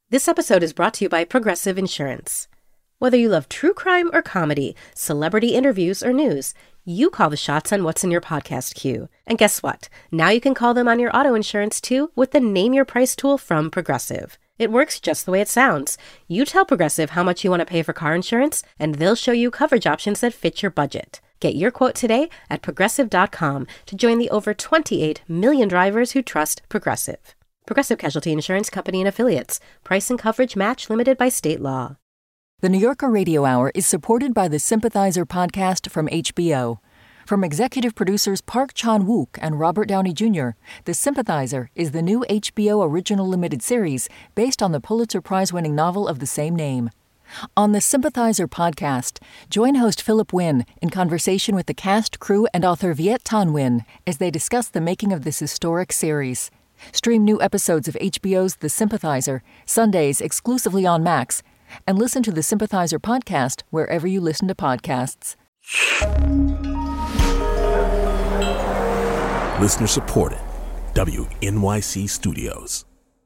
This episode is brought to you by Progressive Insurance. Whether you love true crime or comedy, celebrity interviews or news, you call the shots on what's in your podcast queue. And guess what? Now you can call them on your auto insurance too with the Name Your Price tool from Progressive. It works just the way it sounds. You tell Progressive how much you want to pay for car insurance, and they'll show you coverage options that fit your budget. Get your quote today at Progressive.com to join the over 28 million drivers who trust Progressive. Progressive Casualty Insurance Company and Affiliates. Price and coverage match limited by state law. The New Yorker Radio Hour is supported by the Sympathizer podcast from HBO. From executive producers Park Chan-wook and Robert Downey Jr., The Sympathizer is the new HBO original limited series based on the Pulitzer Prize-winning novel of the same name. On the Sympathizer podcast, join host Philip Wynn in conversation with the cast, crew, and author Viet Thanh Nguyen as they discuss the making of this historic series. Stream new episodes of HBO's The Sympathizer, Sundays exclusively on Max, and listen to the Sympathizer podcast wherever you listen to podcasts. Listener supported. WNYC Studios.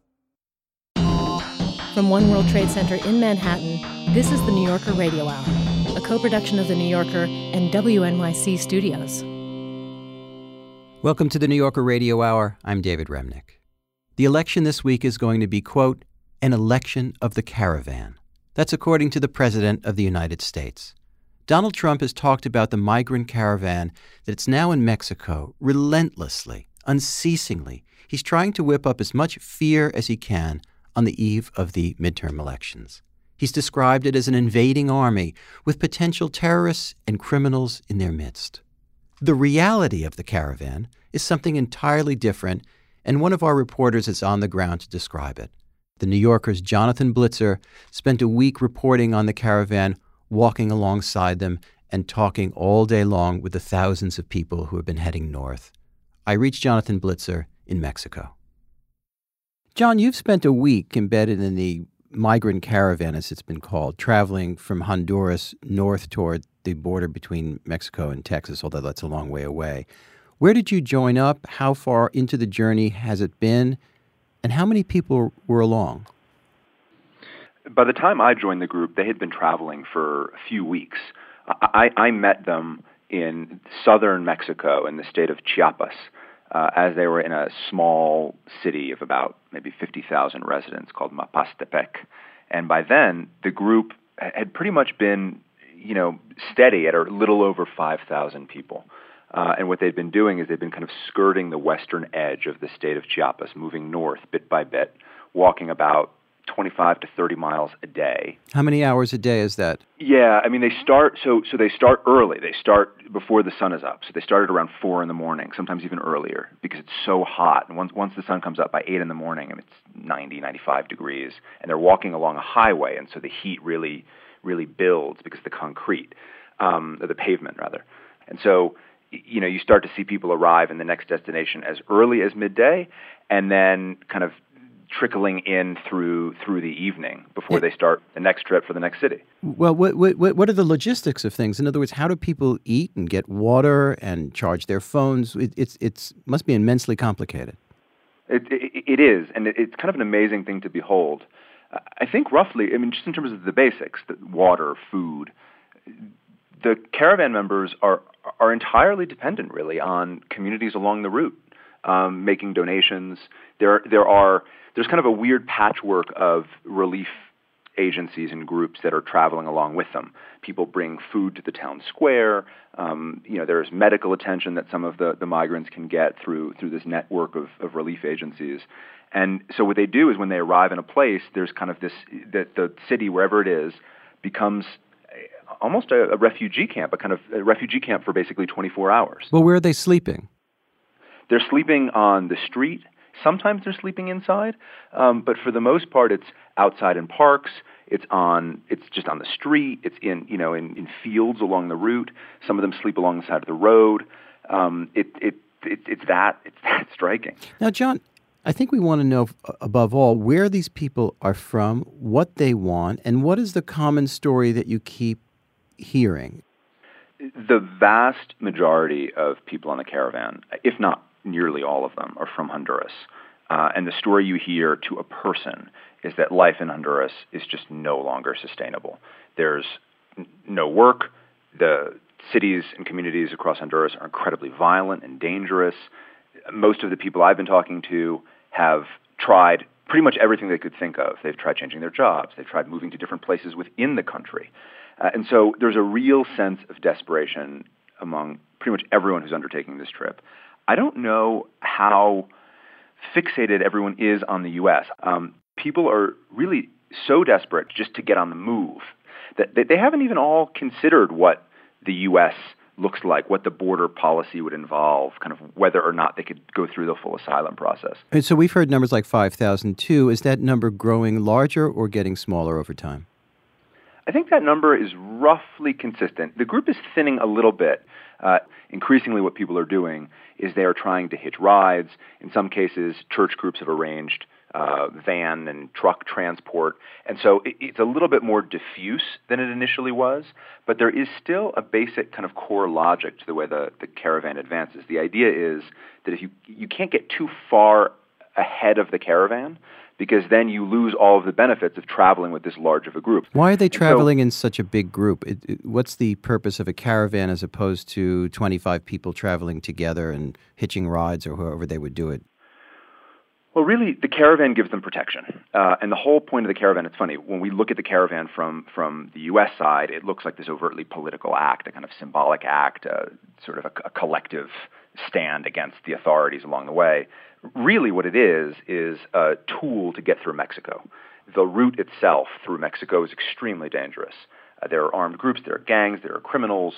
From One World Trade Center in Manhattan, this is the New Yorker Radio Hour, a co-production of The New Yorker and WNYC Studios. Welcome to the New Yorker Radio Hour. I'm David Remnick. The election this week is going to be, quote, an election of the caravan. That's according to the President of the United States. Donald Trump has talked about the migrant caravan that's now in Mexico relentlessly, unceasingly. He's trying to whip up as much fear as he can on the eve of the midterm elections. He's described it as an invading army with potential terrorists and criminals in their midst. The reality of the caravan is something entirely different, and one of our reporters is on the ground to describe it. The New Yorker's Jonathan Blitzer spent a week reporting on the caravan, walking alongside them and talking all day long with the thousands of people who have been heading north. I reached Jonathan Blitzer in Mexico. John, you've spent a week embedded in the migrant caravan, as it's been called, traveling from Honduras north toward the border between Mexico and Texas, although that's a long way away. Where did you join up? How far into the journey has it been? And how many people were along? By the time I joined the group, they had been traveling for a few weeks. I met them in southern Mexico in the state of Chiapas as they were in a small city of about maybe 50,000 residents called Mapastepec. And by then, the group had pretty much been, steady at a little over 5,000 people. And what they'd been doing is they'd been kind of skirting the western edge of the state of Chiapas, moving north bit by bit, walking about 25 to 30 miles a day. How many hours a day is that? Yeah, I mean, they start early. They start before the sun is up. So they started around 4 in the morning, sometimes even earlier, because it's so hot. And once the sun comes up by 8 in the morning, and it's 90, 95 degrees, and they're walking along a highway, and so the heat really, really builds because of the concrete, or the pavement, rather. And so, you start to see people arrive in the next destination as early as midday, and then kind of trickling in through the evening before they start the next trip for the next city. Well, what are the logistics of things? In other words, how do people eat and get water and charge their phones? It must be immensely complicated. It is, and it's kind of an amazing thing to behold. I think roughly, just in terms of the basics, the water, food, the caravan members are entirely dependent, really, on communities along the route, making donations. There's kind of a weird patchwork of relief agencies and groups that are traveling along with them. People bring food to the town square. There's medical attention that some of the migrants can get through this network of relief agencies. And so what they do is when they arrive in a place, there's kind of this, that the city, wherever it is, becomes almost a refugee camp, a refugee camp for basically 24 hours. Well, where are they sleeping? They're sleeping on the street. Sometimes they're sleeping inside, but for the most part, it's outside in parks. It's just on the street. It's in fields along the route. Some of them sleep along the side of the road. It's that striking. Now, John, I think we want to know, above all, where these people are from, what they want, and what is the common story that you keep hearing? The vast majority of people on the caravan, if not nearly all of them, are from Honduras. And the story you hear to a person is that life in Honduras is just no longer sustainable. There's no work. The cities and communities across Honduras are incredibly violent and dangerous. Most of the people I've been talking to have tried pretty much everything they could think of. They've tried changing their jobs. They've tried moving to different places within the country. And so there's a real sense of desperation among pretty much everyone who's undertaking this trip. I don't know how fixated everyone is on the U.S. People are really so desperate just to get on the move that they haven't even all considered what the U.S. looks like, what the border policy would involve, kind of whether or not they could go through the full asylum process. And so we've heard numbers like 5,000 too. Is that number growing larger or getting smaller over time? I think that number is roughly consistent. The group is thinning a little bit. Increasingly what people are doing is they are trying to hitch rides. In some cases, church groups have arranged van and truck transport. And so it's a little bit more diffuse than it initially was, but there is still a basic kind of core logic to the way the caravan advances. The idea is that if you can't get too far ahead of the caravan, because then you lose all of the benefits of traveling with this large of a group. Why are they traveling in such a big group? What's the purpose of a caravan as opposed to 25 people traveling together and hitching rides or however they would do it? Well, really, the caravan gives them protection. And the whole point of the caravan, it's funny, when we look at the caravan from the U.S. side, it looks like this overtly political act, a kind of symbolic act, sort of a collective stand against the authorities along the way. Really what it is a tool to get through Mexico. The route itself through Mexico is extremely dangerous. There are armed groups, there are gangs, there are criminals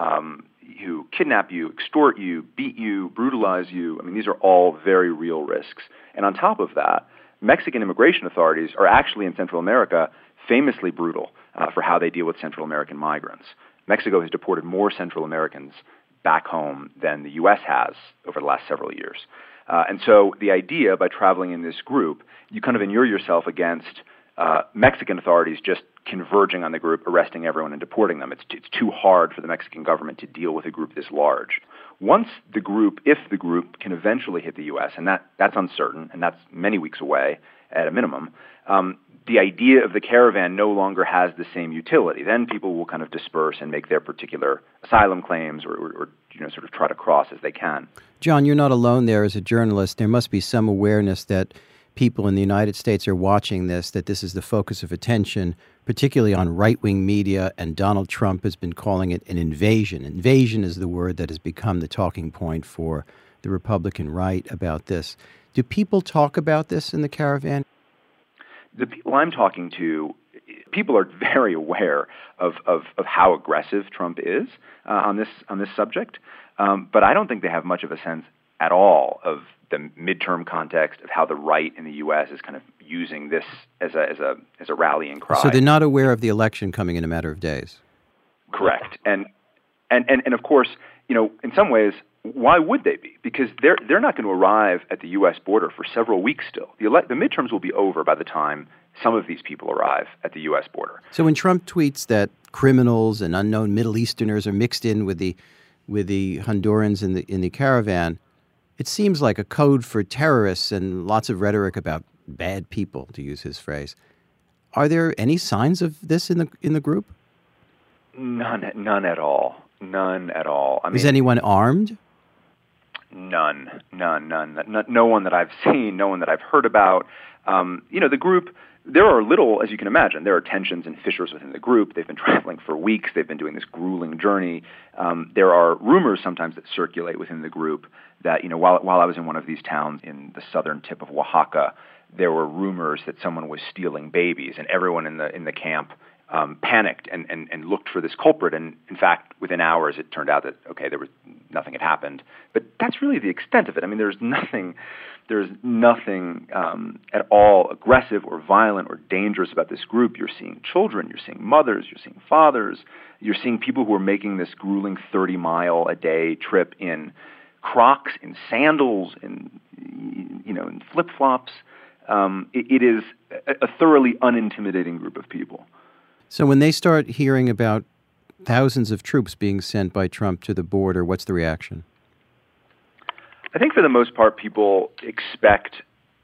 who kidnap you, extort you, beat you, brutalize you. I mean, these are all very real risks. And on top of that, Mexican immigration authorities are actually in Central America famously brutal for how they deal with Central American migrants. Mexico has deported more Central Americans back home than the U.S. has over the last several years. And so the idea, by traveling in this group, you kind of inure yourself against Mexican authorities just converging on the group, arresting everyone and deporting them. It's too hard for the Mexican government to deal with a group this large. Once the group, if the group can eventually hit the U.S., and that's uncertain, and that's many weeks away at a minimum, the idea of the caravan no longer has the same utility. Then people will kind of disperse and make their particular asylum claims or sort of try to cross as they can. John, you're not alone there as a journalist. There must be some awareness that people in the United States are watching this, that this is the focus of attention, particularly on right-wing media, and Donald Trump has been calling it an invasion. Invasion is the word that has become the talking point for the Republican right about this. Do people talk about this in the caravan? The people I'm talking to, people are very aware of how aggressive Trump is on this subject, but I don't think they have much of a sense at all of the midterm context of how the right in the U.S. is kind of using this as a rallying cry. So they're not aware of the election coming in a matter of days. Correct, and of course, in some ways, why would they be? Because they're not going to arrive at the U.S. border for several weeks still. The midterms will be over by the time some of these people arrive at the U.S. border. So when Trump tweets that criminals and unknown Middle Easterners are mixed in with the Hondurans in the caravan, it seems like a code for terrorists and lots of rhetoric about bad people, to use his phrase. Are there any signs of this in the group? None at all. None at all. I mean, is anyone armed? None. No one that I've seen, no one that I've heard about. The group, there are little, as you can imagine, there are tensions and fissures within the group. They've been traveling for weeks. They've been doing this grueling journey. There are rumors sometimes that circulate within the group that, while I was in one of these towns in the southern tip of Oaxaca, there were rumors that someone was stealing babies, and everyone in the camp panicked and looked for this culprit. And in fact, within hours, it turned out that, nothing had happened. But that's really the extent of it. I mean, there's nothing at all aggressive or violent or dangerous about this group. You're seeing children, you're seeing mothers, you're seeing fathers, you're seeing people who are making this grueling 30-mile-a-day trip in Crocs, in sandals, in flip-flops. It is a thoroughly unintimidating group of people. So when they start hearing about thousands of troops being sent by Trump to the border, what's the reaction? I think for the most part, people expect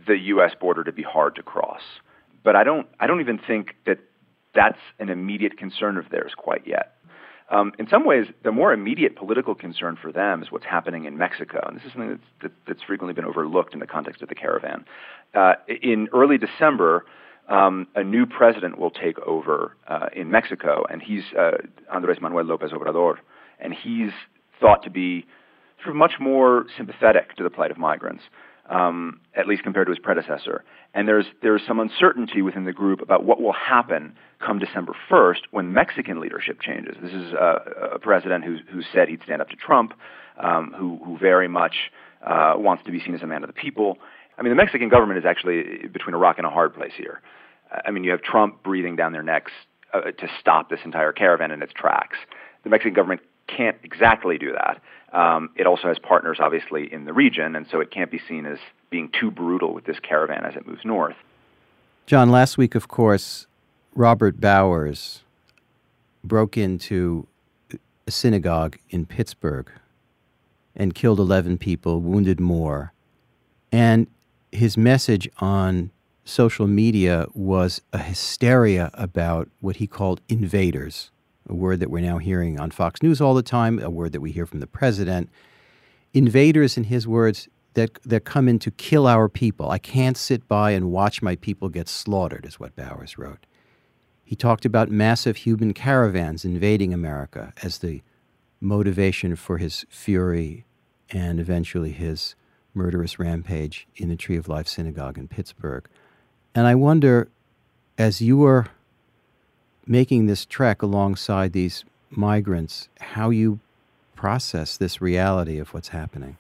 the U.S. border to be hard to cross. But I don't even think that that's an immediate concern of theirs quite yet. In some ways, the more immediate political concern for them is what's happening in Mexico, and this is something that's frequently been overlooked in the context of the caravan. In early December, a new president will take over in Mexico, and he's Andrés Manuel López Obrador, and he's thought to be sort of much more sympathetic to the plight of migrants, at least compared to his predecessor. And there's some uncertainty within the group about what will happen come December 1st when Mexican leadership changes. This is a president who said he'd stand up to Trump, who very much wants to be seen as a man of the people. I mean, the Mexican government is actually between a rock and a hard place here. I mean, you have Trump breathing down their necks to stop this entire caravan in its tracks. The Mexican government can't exactly do that. It also has partners, obviously, in the region, and so it can't be seen as being too brutal with this caravan as it moves north. John, last week, of course, Robert Bowers broke into a synagogue in Pittsburgh and killed 11 people, wounded more. And his message on social media was a hysteria about what he called invaders, a word that we're now hearing on Fox News all the time, a word that we hear from the president. Invaders, in his words, that come in to kill our people. I can't sit by and watch my people get slaughtered, is what Bowers wrote. He talked about massive human caravans invading America as the motivation for his fury and eventually his murderous rampage in the Tree of Life Synagogue in Pittsburgh. And I wonder, as you were making this trek alongside these migrants, how you process this reality of what's happening.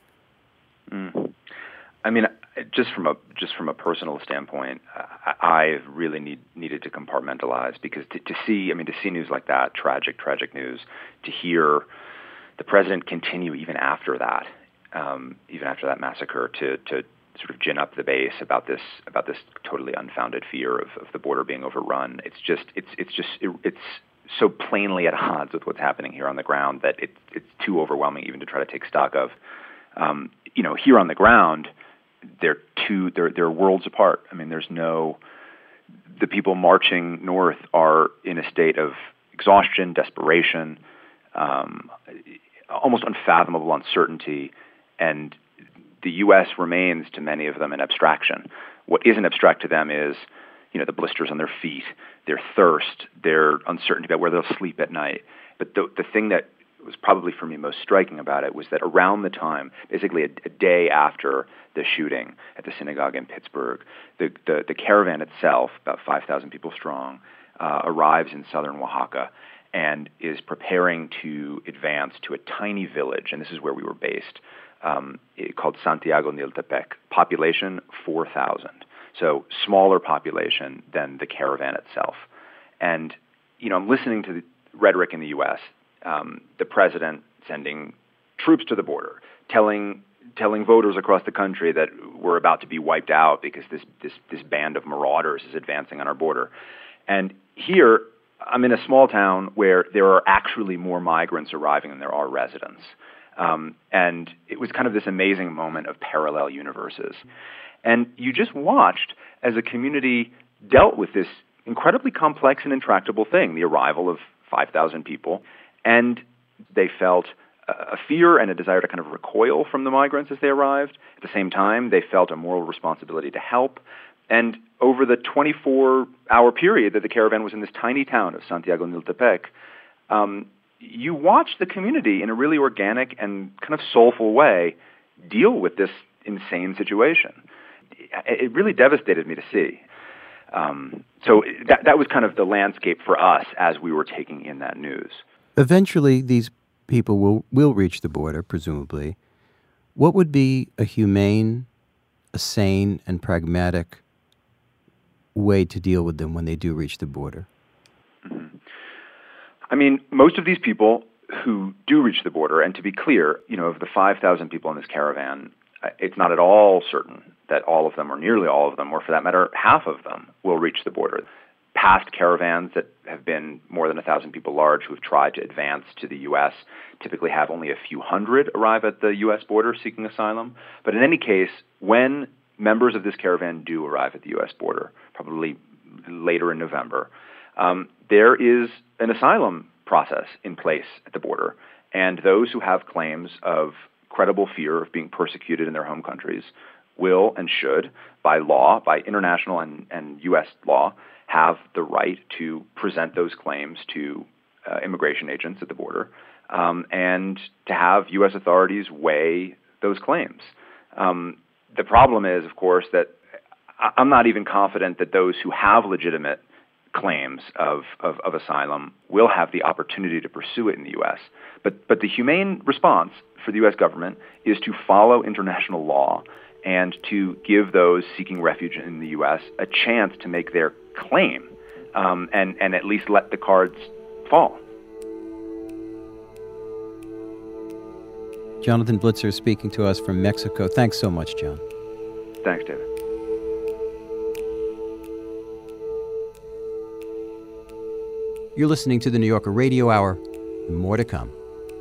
I mean, just from a personal standpoint, I really needed to compartmentalize, because to see news like that, tragic news, to hear the president continue even after that massacre to sort of gin up the base about this totally unfounded fear of the border being overrun. It's so plainly at odds with what's happening here on the ground that it's too overwhelming even to try to take stock of. Here on the ground, they're worlds apart. I mean, the people marching north are in a state of exhaustion, desperation, almost unfathomable uncertainty, and the U.S. remains to many of them an abstraction. What isn't abstract to them is, the blisters on their feet, their thirst, their uncertainty about where they'll sleep at night. But the thing that was probably for me most striking about it was that around the time, basically a day after the shooting at the synagogue in Pittsburgh, the caravan itself, about 5,000 people strong, arrives in southern Oaxaca and is preparing to advance to a tiny village, and this is where we were based, called Santiago Niltepec, population 4,000. So smaller population than the caravan itself. And, I'm listening to the rhetoric in the U.S., the president sending troops to the border, telling voters across the country that we're about to be wiped out because this band of marauders is advancing on our border. And here, I'm in a small town where there are actually more migrants arriving than there are residents. And it was kind of this amazing moment of parallel universes. And you just watched as a community dealt with this incredibly complex and intractable thing, the arrival of 5,000 people. And they felt a fear and a desire to kind of recoil from the migrants as they arrived. At the same time, they felt a moral responsibility to help. And over the 24-hour period that the caravan was in this tiny town of Santiago Niltepec, you watched the community in a really organic and kind of soulful way deal with this insane situation. It really devastated me to see. So that was kind of the landscape for us as we were taking in that news. Eventually, these people will reach the border, presumably. What would be a humane, a sane, and pragmatic way to deal with them when they do reach the border? Mm-hmm. I mean, most of these people who do reach the border, and to be clear, of the 5,000 people in this caravan, it's not at all certain that all of them, or nearly all of them, or for that matter, half of them will reach the border. Past caravans that have been more than 1,000 people large who have tried to advance to the U.S. typically have only a few hundred arrive at the U.S. border seeking asylum. But in any case, when members of this caravan do arrive at the U.S. border, probably later in November, there is an asylum process in place at the border, and those who have claims of credible fear of being persecuted in their home countries will and should, by law, by international and U.S. law, have the right to present those claims to immigration agents at the border, and to have U.S. authorities weigh those claims. The problem is, of course, that I'm not even confident that those who have legitimate claims of asylum will have the opportunity to pursue it in the U.S. But the humane response for the U.S. government is to follow international law and to give those seeking refuge in the U.S. a chance to make their claim, and at least let the cards fall. Jonathan Blitzer speaking to us from Mexico. Thanks so much, John. Thanks, David. You're listening to the New Yorker Radio Hour. More to come.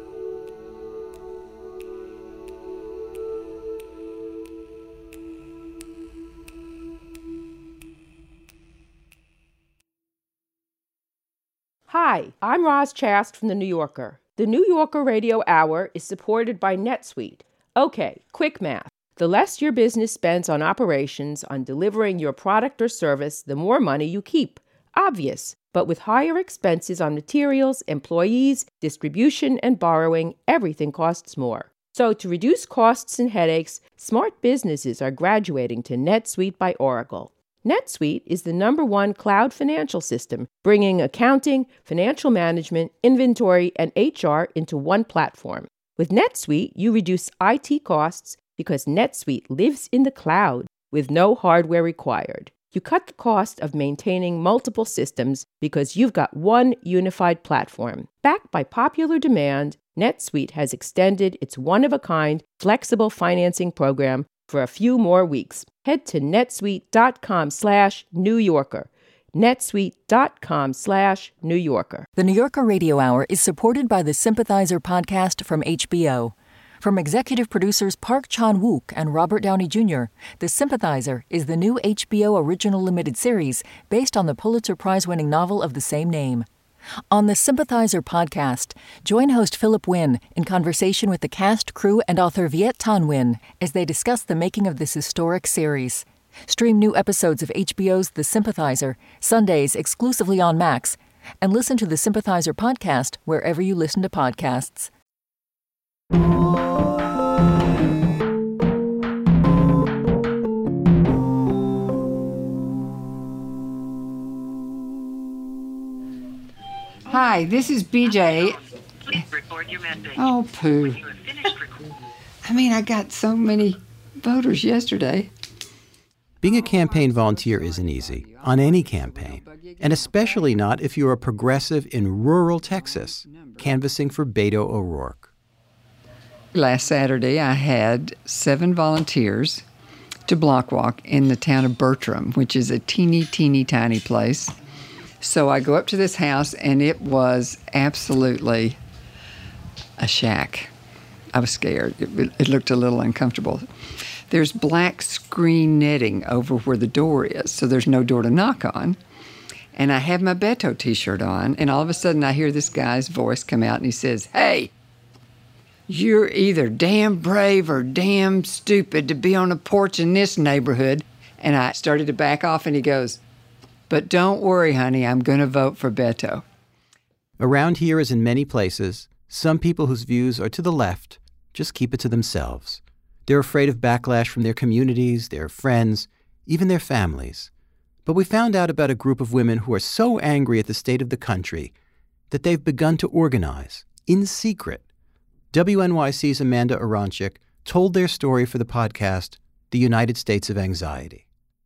Hi, I'm Roz Chast from The New Yorker. The New Yorker Radio Hour is supported by NetSuite. Okay, quick math. The less your business spends on operations, on delivering your product or service, the more money you keep. Obvious. But with higher expenses on materials, employees, distribution, and borrowing, everything costs more. So to reduce costs and headaches, smart businesses are graduating to NetSuite by Oracle. NetSuite is the #1 cloud financial system, bringing accounting, financial management, inventory, and HR into one platform. With NetSuite, you reduce IT costs because NetSuite lives in the cloud with no hardware required. You cut the cost of maintaining multiple systems because you've got one unified platform. Backed by popular demand, NetSuite has extended its one-of-a-kind flexible financing program for a few more weeks. Head to netsuite.com/New Yorker. netsuite.com/New Yorker. The New Yorker Radio Hour is supported by the Sympathizer podcast from HBO. From executive producers Park Chan-wook and Robert Downey Jr., The Sympathizer is the new HBO original limited series based on the Pulitzer Prize-winning novel of the same name. On the Sympathizer podcast, join host Philip Wynn in conversation with the cast, crew, and author Viet Thanh Nguyen as they discuss the making of this historic series. Stream new episodes of HBO's The Sympathizer, Sundays exclusively on Max, and listen to the Sympathizer podcast wherever you listen to podcasts. Hi, this is BJ. Please record your message. Oh, poo. When you have finished recording. I got so many voters yesterday. Being a campaign volunteer isn't easy, on any campaign, and especially not if you're a progressive in rural Texas, canvassing for Beto O'Rourke. Last Saturday, I had 7 volunteers to block walk in the town of Bertram, which is a teeny, tiny place. So I go up to this house, and it was absolutely a shack. I was scared. It looked a little uncomfortable. There's black screen netting over where the door is, so there's no door to knock on. And I have my Beto t-shirt on, and all of a sudden I hear this guy's voice come out, and he says, "Hey, you're either damn brave or damn stupid to be on a porch in this neighborhood." And I started to back off, and he goes, "But don't worry, honey, I'm going to vote for Beto." Around here, as in many places, some people whose views are to the left just keep it to themselves. They're afraid of backlash from their communities, their friends, even their families. But we found out about a group of women who are so angry at the state of the country that they've begun to organize, in secret. WNYC's Amanda Aronczyk told their story for the podcast, The United States of Anxiety.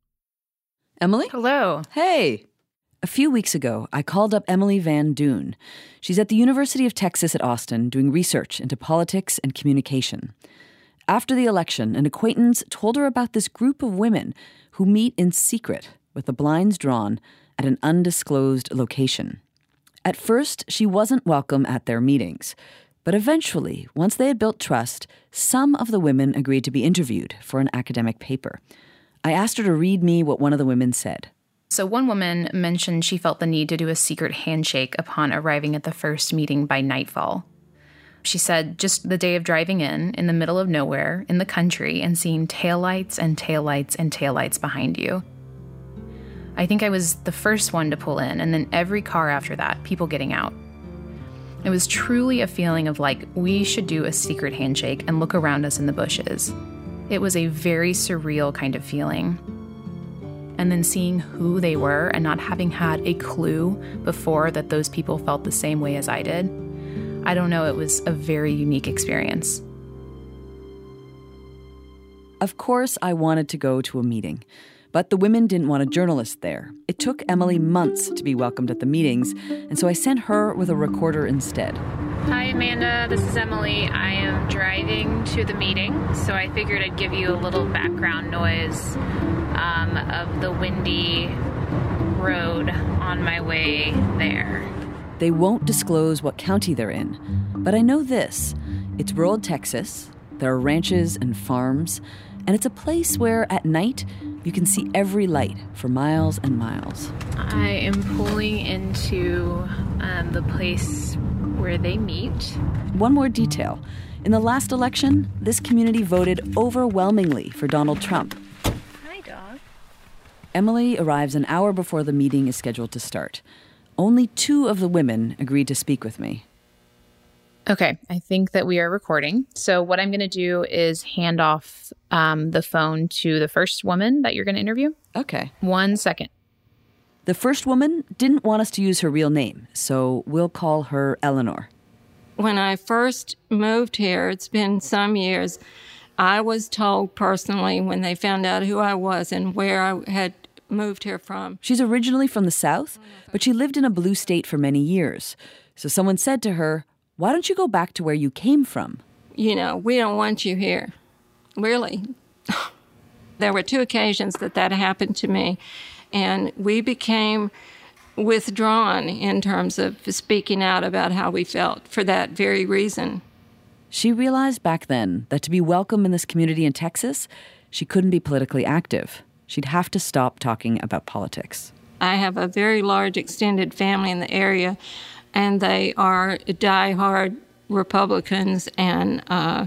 Emily? Hello. Hey. A few weeks ago, I called up Emily Van Doon. She's at the University of Texas at Austin doing research into politics and communication. After the election, an acquaintance told her about this group of women who meet in secret with the blinds drawn at an undisclosed location. At first, she wasn't welcome at their meetings. But eventually, once they had built trust, some of the women agreed to be interviewed for an academic paper. I asked her to read me what one of the women said. So one woman mentioned she felt the need to do a secret handshake upon arriving at the first meeting by nightfall. She said just the day of driving in the middle of nowhere, in the country, and seeing taillights and taillights and taillights behind you. I think I was the first one to pull in, and then every car after that, people getting out. It was truly a feeling of like, we should do a secret handshake and look around us in the bushes. It was a very surreal kind of feeling. And then seeing who they were and not having had a clue before that those people felt the same way as I did. I don't know, it was a very unique experience. Of course, I wanted to go to a meeting, but the women didn't want a journalist there. It took Emily months to be welcomed at the meetings, and so I sent her with a recorder instead. Hi, Amanda. This is Emily. I am driving to the meeting, so I figured I'd give you a little background noise of the windy road on my way there. They won't disclose what county they're in, but I know this. It's rural Texas, there are ranches and farms, and it's a place where at night you can see every light for miles and miles. I am pulling into the place where they meet. One more detail. In the last election, this community voted overwhelmingly for Donald Trump. Hi, dog. Emily arrives an hour before the meeting is scheduled to start. Only 2 of the women agreed to speak with me. Okay, I think that we are recording. So what I'm going to do is hand off the phone to the first woman that you're going to interview. Okay. 1 second. The first woman didn't want us to use her real name, so we'll call her Eleanor. When I first moved here, it's been some years, I was told personally when they found out who I was and where I had moved here from. She's originally from the South, but she lived in a blue state for many years. So someone said to her, "Why don't you go back to where you came from?" You know, we don't want you here. Really. There were 2 occasions that happened to me, and we became withdrawn in terms of speaking out about how we felt for that very reason. She realized back then that to be welcome in this community in Texas, she couldn't be politically active. She'd have to stop talking about politics. I have a very large extended family in the area, and they are diehard Republicans and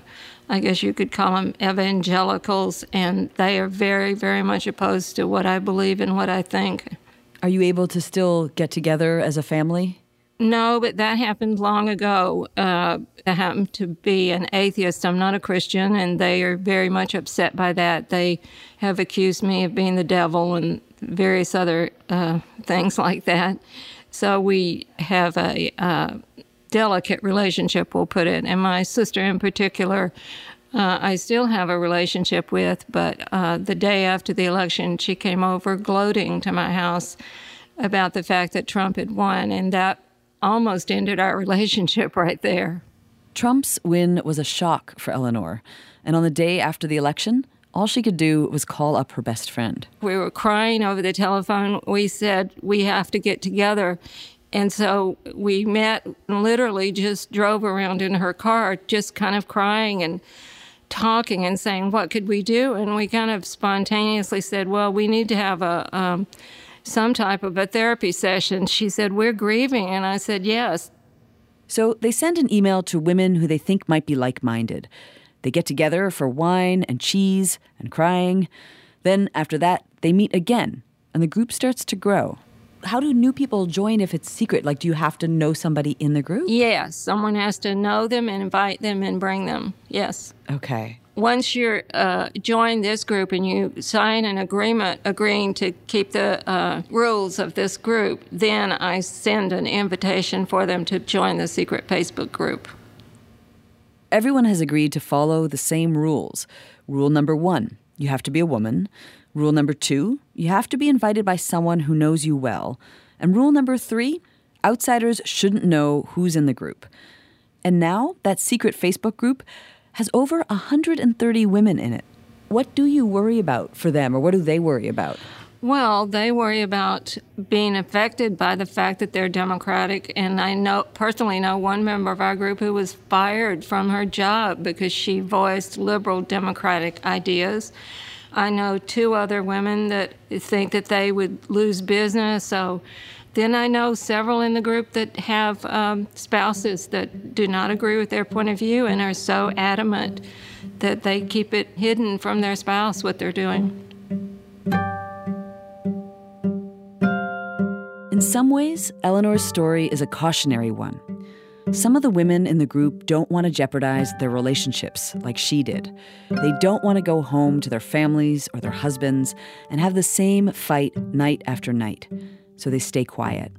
I guess you could call them evangelicals, and they are very, very much opposed to what I believe and what I think. Are you able to still get together as a family? No, but that happened long ago. I happen to be an atheist. I'm not a Christian, and they are very much upset by that. They have accused me of being the devil and various other things like that. So we have a delicate relationship, we'll put it. And my sister in particular, I still have a relationship with, but the day after the election, she came over gloating to my house about the fact that Trump had won, and that almost ended our relationship right there. Trump's win was a shock for Eleanor, and on the day after the election, all she could do was call up her best friend. We were crying over the telephone. We said, we have to get together. And so we met and literally just drove around in her car, just kind of crying and talking and saying, what could we do? And we kind of spontaneously said, well, we need to have some type of a therapy session. She said, we're grieving. And I said, yes. So they send an email to women who they think might be like-minded. They get together for wine and cheese and crying. Then after that, they meet again, and the group starts to grow. How do new people join if it's secret? Like, do you have to know somebody in the group? Yes, someone has to know them and invite them and bring them, yes. Okay. Once you're join this group and you sign an agreement agreeing to keep the rules of this group, then I send an invitation for them to join the secret Facebook group. Everyone has agreed to follow the same rules. Rule number 1, you have to be a woman. Rule number 2, you have to be invited by someone who knows you well. And rule number 3, outsiders shouldn't know who's in the group. And now that secret Facebook group has over 130 women in it. What do you worry about for them, or what do they worry about? Well, they worry about being affected by the fact that they're Democratic, and I personally know one member of our group who was fired from her job because she voiced liberal Democratic ideas. I know 2 other women that think that they would lose business. So then I know several in the group that have spouses that do not agree with their point of view and are so adamant that they keep it hidden from their spouse what they're doing. In some ways, Eleanor's story is a cautionary one. Some of the women in the group don't want to jeopardize their relationships like she did. They don't want to go home to their families or their husbands and have the same fight night after night, so they stay quiet.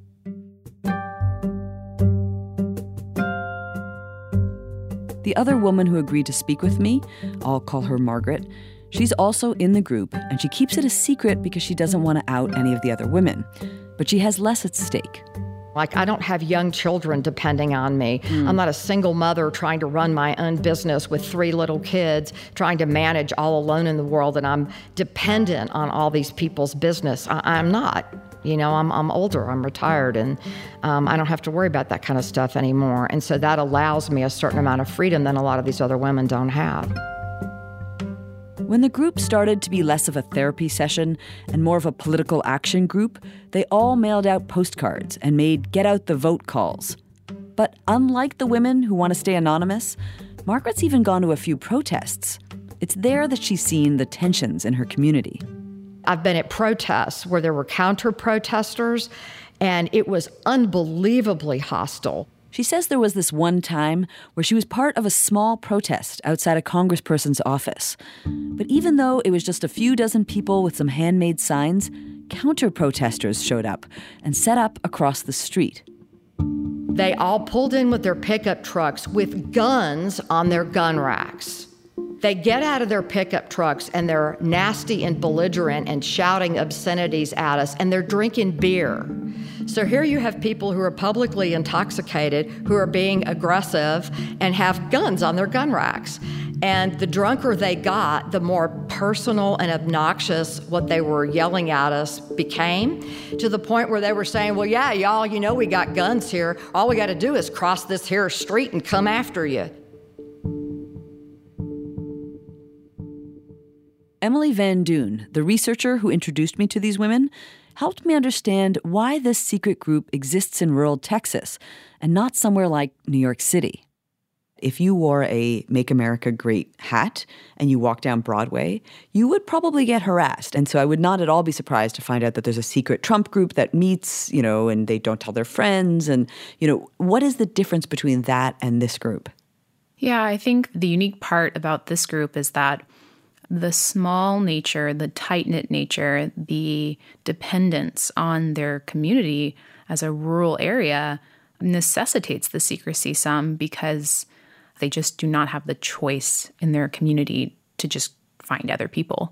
The other woman who agreed to speak with me, I'll call her Margaret, she's also in the group, and she keeps it a secret because she doesn't want to out any of the other women. But she has less at stake. Like, I don't have young children depending on me. I'm not a single mother trying to run my own business with 3 little kids, trying to manage all alone in the world, and I'm dependent on all these people's business. I'm not. You know, I'm older, I'm retired, and I don't have to worry about that kind of stuff anymore. And so that allows me a certain amount of freedom that a lot of these other women don't have. When the group started to be less of a therapy session and more of a political action group, they all mailed out postcards and made get-out-the-vote calls. But unlike the women who want to stay anonymous, Margaret's even gone to a few protests. It's there that she's seen the tensions in her community. I've been at protests where there were counter-protesters, and it was unbelievably hostile. She says there was this one time where she was part of a small protest outside a congressperson's office. But even though it was just a few dozen people with some handmade signs, counter-protesters showed up and set up across the street. They all pulled in with their pickup trucks with guns on their gun racks. They get out of their pickup trucks and they're nasty and belligerent and shouting obscenities at us, and they're drinking beer. So here you have people who are publicly intoxicated, who are being aggressive and have guns on their gun racks. And the drunker they got, the more personal and obnoxious what they were yelling at us became, to the point where they were saying, well, yeah, y'all, you know we got guns here. All we got to do is cross this here street and come after you. Emily Van Doon, the researcher who introduced me to these women, helped me understand why this secret group exists in rural Texas and not somewhere like New York City. If you wore a Make America Great hat and you walked down Broadway, you would probably get harassed. And so I would not at all be surprised to find out that there's a secret Trump group that meets, and they don't tell their friends. And, what is the difference between that and this group? Yeah, I think the unique part about this group is that the small nature, the tight-knit nature, the dependence on their community as a rural area necessitates the secrecy some because they just do not have the choice in their community to just find other people.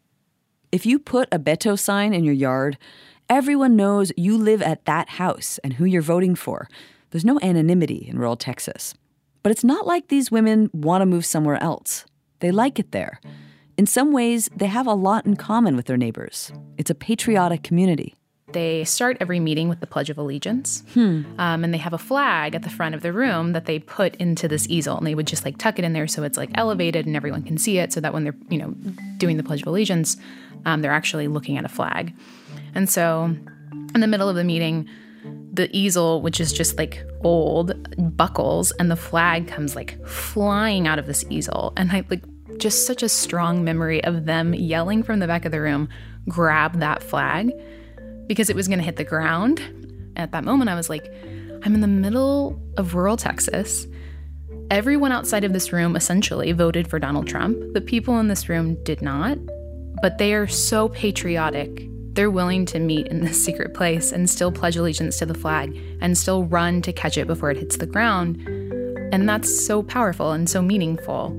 If you put a Beto sign in your yard, everyone knows you live at that house and who you're voting for. There's no anonymity in rural Texas. But it's not like these women want to move somewhere else. They like it there. In some ways, they have a lot in common with their neighbors. It's a patriotic community. They start every meeting with the Pledge of Allegiance, and they have a flag at the front of the room that they put into this easel, and they would just tuck it in there so it's elevated and everyone can see it, so that when they're doing the Pledge of Allegiance, they're actually looking at a flag. And so, in the middle of the meeting, the easel, which is just old, buckles, and the flag comes flying out of this easel, and just such a strong memory of them yelling from the back of the room, grab that flag, because it was going to hit the ground. At that moment, I was like, I'm in the middle of rural Texas. Everyone outside of this room essentially voted for Donald Trump. The people in this room did not, but they are so patriotic. They're willing to meet in this secret place and still pledge allegiance to the flag and still run to catch it before it hits the ground. And that's so powerful and so meaningful.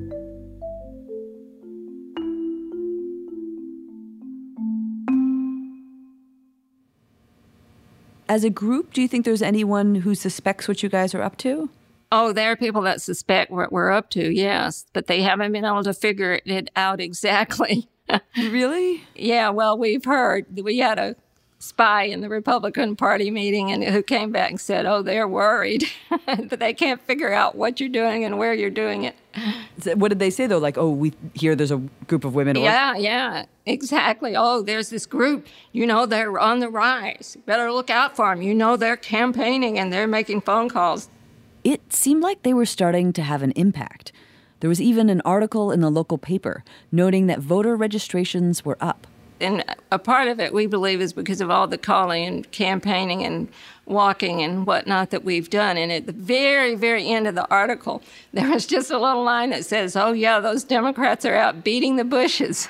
As a group, do you think there's anyone who suspects what you guys are up to? Oh, there are people that suspect what we're up to, yes. But they haven't been able to figure it out exactly. Really? Yeah, well, we've heard. We had a spy in the Republican Party meeting and who came back and said, oh, they're worried, but they can't figure out what you're doing and where you're doing it. What did they say, though? Like, oh, we hear there's a group of women. Yeah, exactly. Oh, there's this group. They're on the rise. Better look out for them. They're campaigning and they're making phone calls. It seemed like they were starting to have an impact. There was even an article in the local paper noting that voter registrations were up. And a part of it, we believe, is because of all the calling and campaigning and walking and whatnot that we've done. And at the very, very end of the article, there was just a little line that says, oh, yeah, those Democrats are out beating the bushes.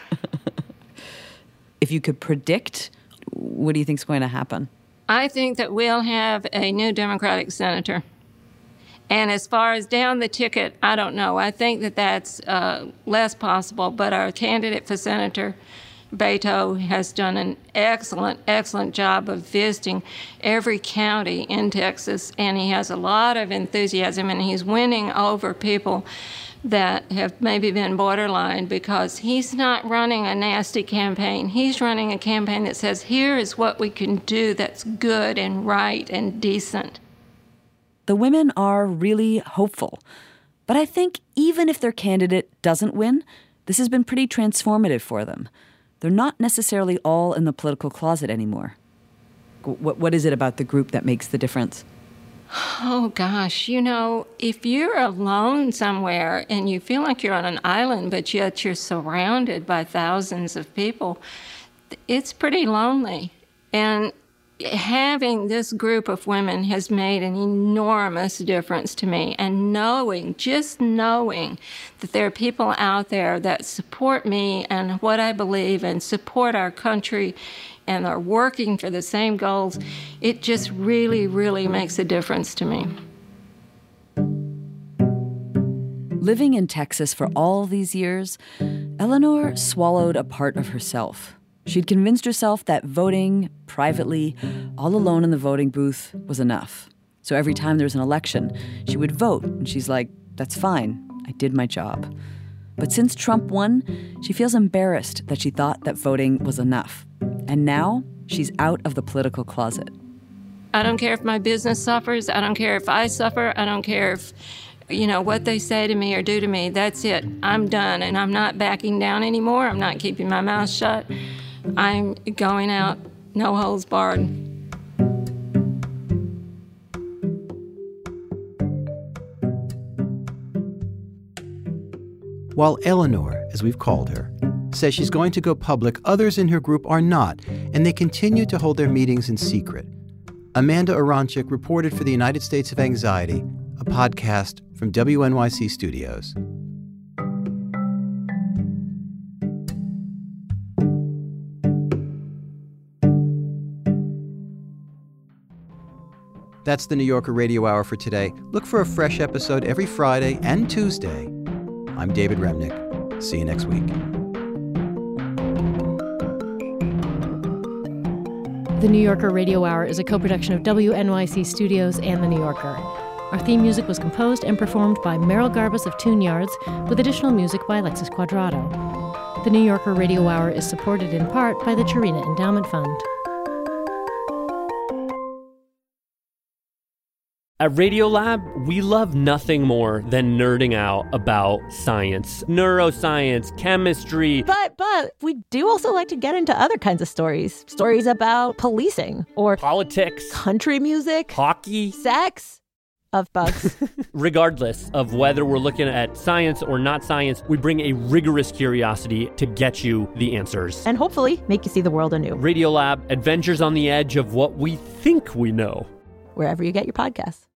If you could predict, what do you think's going to happen? I think that we'll have a new Democratic senator. And as far as down the ticket, I don't know. I think that that's less possible. But our candidate for senator, Beto, has done an excellent job of visiting every county in Texas, and he has a lot of enthusiasm, and he's winning over people that have maybe been borderline because he's not running a nasty campaign. He's running a campaign that says, here is what we can do that's good and right and decent. The women are really hopeful, but I think even if their candidate doesn't win, this has been pretty transformative for them. They're not necessarily all in the political closet anymore. What is it about the group that makes the difference? Oh, gosh. If you're alone somewhere and you feel like you're on an island, but yet you're surrounded by thousands of people, it's pretty lonely. And having this group of women has made an enormous difference to me. And just knowing that there are people out there that support me and what I believe and support our country and are working for the same goals, it just really, really makes a difference to me. Living in Texas for all these years, Eleanor swallowed a part of herself. She'd convinced herself that voting privately, all alone in the voting booth, was enough. So every time there was an election, she would vote, and she's like, that's fine, I did my job. But since Trump won, she feels embarrassed that she thought that voting was enough. And now, she's out of the political closet. I don't care if my business suffers. I don't care if I suffer. I don't care if, what they say to me or do to me. That's it. I'm done, and I'm not backing down anymore. I'm not keeping my mouth shut. I'm going out, no holds barred. While Eleanor, as we've called her, says she's going to go public, others in her group are not, and they continue to hold their meetings in secret. Amanda Aronczyk reported for the United States of Anxiety, a podcast from WNYC Studios. That's the New Yorker Radio Hour for today. Look for a fresh episode every Friday and Tuesday. I'm David Remnick. See you next week. The New Yorker Radio Hour is a co-production of WNYC Studios and The New Yorker. Our theme music was composed and performed by Merrill Garbus of Tune Yards, with additional music by Alexis Quadrado. The New Yorker Radio Hour is supported in part by the Chirina Endowment Fund. At Radiolab, we love nothing more than nerding out about science, neuroscience, chemistry. But we do also like to get into other kinds of stories. Stories about policing or politics, country music, hockey, sex, of bugs. Regardless of whether we're looking at science or not science, we bring a rigorous curiosity to get you the answers. And hopefully make you see the world anew. Radiolab, adventures on the edge of what we think we know. Wherever you get your podcasts.